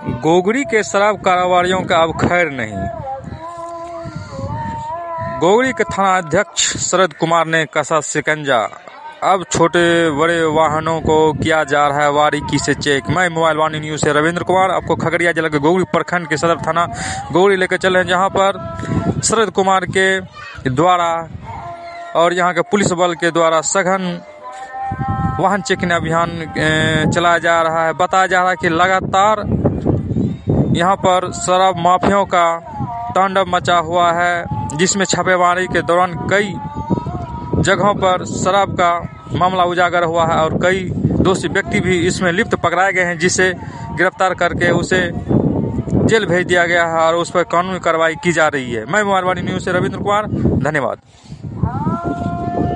गोगरी के शराब कारोबारियों का अब खैर नहीं। गोगरी के थाना अध्यक्ष शरद कुमार ने कसा शिकंजा। अब छोटे बड़े वाहनों को किया जा रहा है बारीकी से चेक। मैं मोबाइल वाणी न्यूज से रविंद्र कुमार आपको खगड़िया जिला के गोगरी प्रखंड के सदर थाना गोगरी लेकर चले हैं, जहां पर शरद कुमार के द्वारा और यहां के पुलिस बल के द्वारा सघन वाहन चेकिंग अभियान चलाया जा रहा है। बताया जा रहा है कि लगातार यहां पर शराब माफियाओं का तांडव मचा हुआ है, जिसमें छापेमारी के दौरान कई जगहों पर शराब का मामला उजागर हुआ है और कई दोषी व्यक्ति भी इसमें लिप्त पकड़ाए गए हैं, जिसे गिरफ्तार करके उसे जेल भेज दिया गया है और उस पर कानूनी कार्रवाई की जा रही है। मैं मोबाइल वाणी न्यूज से रविंद्र कुमार, धन्यवाद।